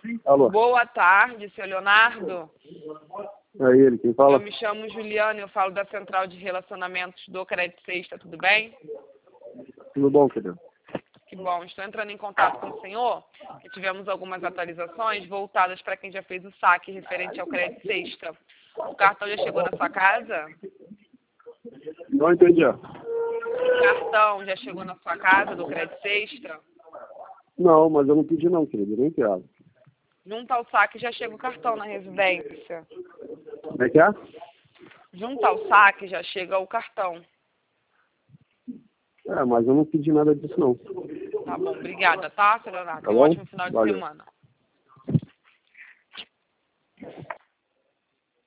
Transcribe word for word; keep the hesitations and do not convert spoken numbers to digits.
Alô? Boa tarde, seu Leonardo. É ele, quem fala? Eu me chamo Juliana, eu falo da Central de Relacionamentos do Crédito Sexta, tudo bem? Tudo bom, querido? Que bom, estou entrando em contato com o senhor, que tivemos algumas atualizações voltadas para quem já fez o saque referente ao Crédito Sexta. O cartão já chegou na sua casa? Não entendi. O cartão já chegou na sua casa do Crédito Sexta? Não, mas eu não pedi não, querido, nem piada. Junto ao saque já chega o cartão na residência. Como é que é? Junto ao saque já chega o cartão. É, mas eu não pedi nada disso não. Tá bom, obrigada, tá, seu Leonardo? Tá Tenha um bom? ótimo final de Valeu. semana.